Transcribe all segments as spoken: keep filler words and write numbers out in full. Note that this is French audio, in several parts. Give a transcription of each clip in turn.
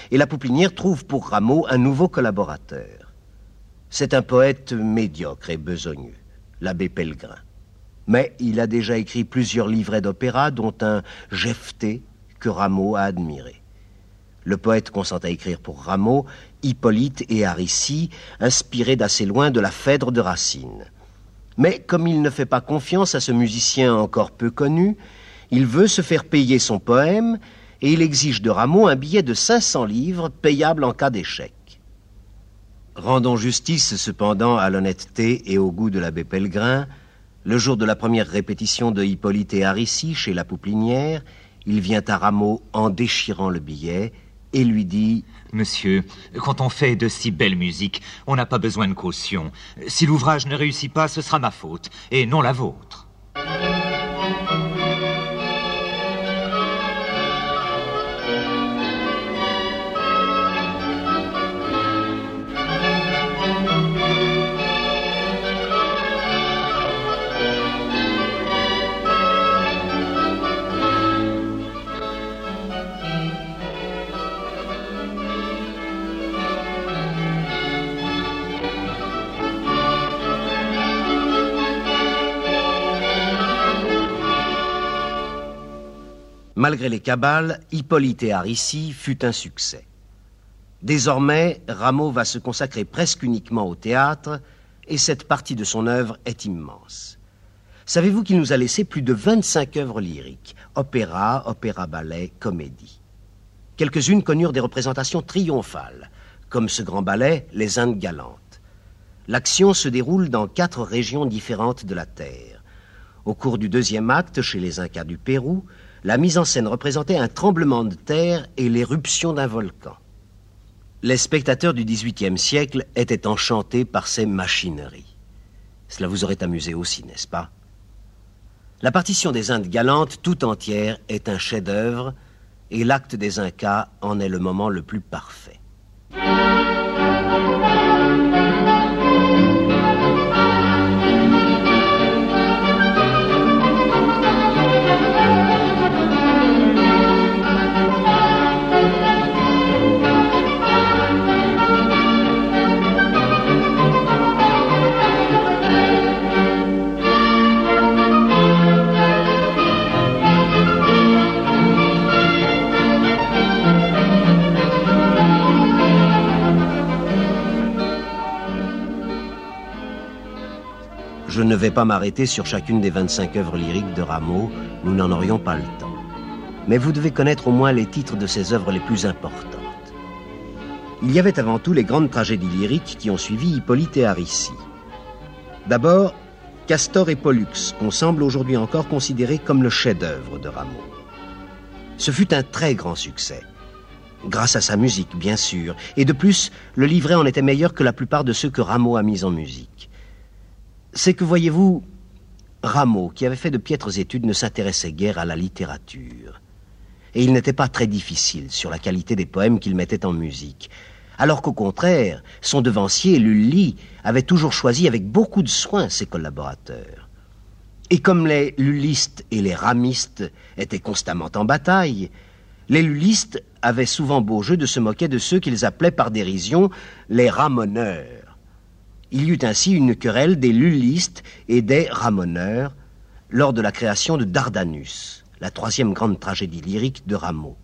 et la Pouplinière trouve pour Rameau un nouveau collaborateur. C'est un poète médiocre et besogneux, l'abbé Pellegrin. Mais il a déjà écrit plusieurs livrets d'opéra, dont un Jephté que Rameau a admiré. Le poète consent à écrire pour Rameau Hippolyte et Aricie, inspirés d'assez loin de la Phèdre de Racine. Mais comme il ne fait pas confiance à ce musicien encore peu connu, il veut se faire payer son poème et il exige de Rameau un billet de cinq cents livres payable en cas d'échec. Rendons justice cependant à l'honnêteté et au goût de l'abbé Pellegrin. Le jour de la première répétition de Hippolyte et Aricie chez la Pouplinière, il vient à Rameau en déchirant le billet et lui dit « Monsieur, quand on fait de si belles musiques, on n'a pas besoin de caution. Si l'ouvrage ne réussit pas, ce sera ma faute, et non la vôtre. » Malgré les cabales, Hippolyte et Aricie fut un succès. Désormais, Rameau va se consacrer presque uniquement au théâtre, et cette partie de son œuvre est immense. Savez-vous qu'il nous a laissé plus de vingt-cinq œuvres lyriques, opéra, opéra-ballet, comédie. Quelques-unes connurent des représentations triomphales, comme ce grand ballet, Les Indes galantes. L'action se déroule dans quatre régions différentes de la Terre. Au cours du deuxième acte, chez les Incas du Pérou, la mise en scène représentait un tremblement de terre et l'éruption d'un volcan. Les spectateurs du dix-huitième siècle étaient enchantés par ces machineries. Cela vous aurait amusé aussi, n'est-ce pas? La partition des Indes galantes tout entière est un chef-d'œuvre et l'acte des Incas en est le moment le plus parfait. Je ne vais pas m'arrêter sur chacune des vingt-cinq œuvres lyriques de Rameau, nous n'en aurions pas le temps. Mais vous devez connaître au moins les titres de ses œuvres les plus importantes. Il y avait avant tout les grandes tragédies lyriques qui ont suivi Hippolyte et Aricie. D'abord, Castor et Pollux, qu'on semble aujourd'hui encore considérer comme le chef-d'œuvre de Rameau. Ce fut un très grand succès, grâce à sa musique, bien sûr, et de plus, le livret en était meilleur que la plupart de ceux que Rameau a mis en musique. C'est que, voyez-vous, Rameau, qui avait fait de piètres études, ne s'intéressait guère à la littérature. Et il n'était pas très difficile sur la qualité des poèmes qu'il mettait en musique. Alors qu'au contraire, son devancier, Lully, avait toujours choisi avec beaucoup de soin ses collaborateurs. Et comme les lullistes et les ramistes étaient constamment en bataille, les lullistes avaient souvent beau jeu de se moquer de ceux qu'ils appelaient par dérision les ramoneurs. Il y eut ainsi une querelle des lullistes et des ramoneurs lors de la création de Dardanus, la troisième grande tragédie lyrique de Rameau.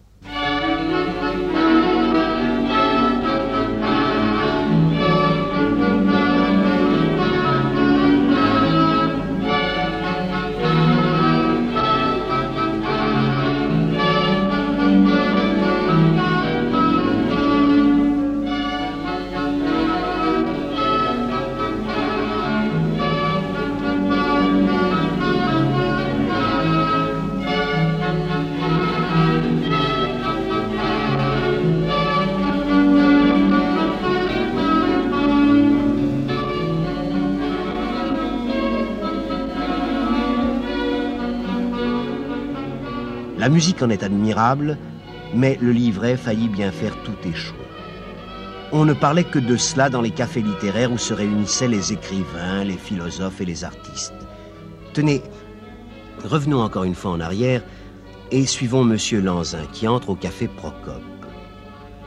La musique en est admirable, mais le livret faillit bien faire tout échouer. On ne parlait que de cela dans les cafés littéraires où se réunissaient les écrivains, les philosophes et les artistes. Tenez, revenons encore une fois en arrière et suivons Monsieur Lanzin qui entre au café Procope.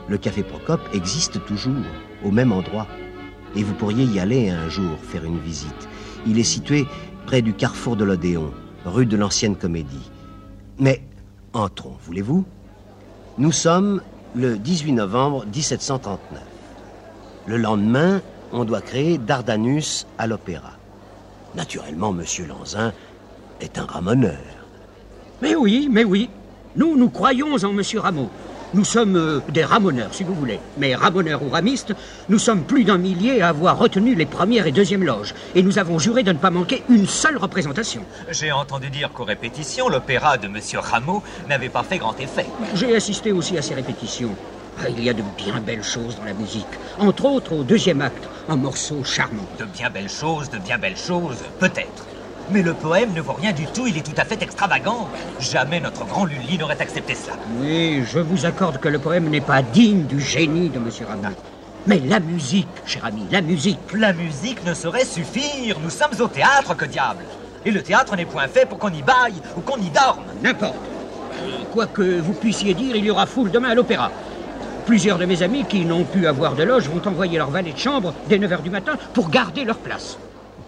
Le Café Procope existe toujours, au même endroit. Et vous pourriez y aller un jour, faire une visite. Il est situé près du carrefour de l'Odéon, rue de l'Ancienne Comédie. Mais, entrons, voulez-vous? Nous sommes le dix-huit novembre mille sept cent trente-neuf. Le lendemain, on doit créer Dardanus à l'opéra. Naturellement, Monsieur Lanzin est un ramoneur. Mais oui, mais oui. Nous, nous croyons en Monsieur Rameau. Nous sommes euh, des ramoneurs, si vous voulez. Mais ramoneurs ou ramistes, nous sommes plus d'un millier à avoir retenu les premières et deuxièmes loges. Et nous avons juré de ne pas manquer une seule représentation. J'ai entendu dire qu'aux répétitions, l'opéra de Monsieur Rameau n'avait pas fait grand effet. J'ai assisté aussi à ces répétitions. Ah, il y a de bien belles choses dans la musique. Entre autres, au deuxième acte, un morceau charmant. De bien belles choses, de bien belles choses, peut-être. Mais le poème ne vaut rien du tout, il est tout à fait extravagant. Jamais notre grand Lully n'aurait accepté cela. Oui, je vous accorde que le poème n'est pas digne du génie de Monsieur Rameau. Mais la musique, cher ami, la musique... La musique ne saurait suffire. Nous sommes au théâtre, que diable. Et le théâtre n'est point fait pour qu'on y baille ou qu'on y dorme. N'importe. Quoi que vous puissiez dire, il y aura foule demain à l'opéra. Plusieurs de mes amis qui n'ont pu avoir de loge vont envoyer leur valet de chambre dès neuf heures du matin pour garder leur place.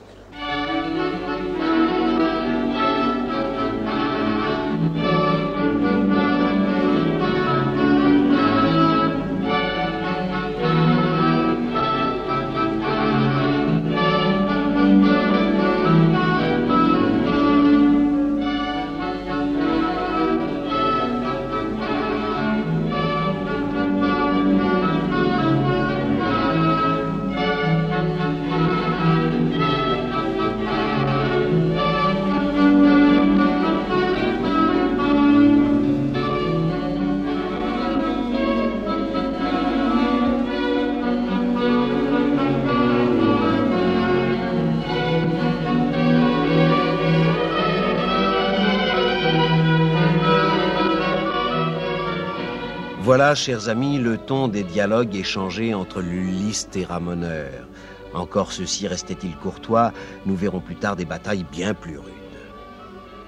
Voilà, chers amis, le ton des dialogues échangés entre lullistes et ramoneurs. Encore ceci restait-il courtois, nous verrons plus tard des batailles bien plus rudes.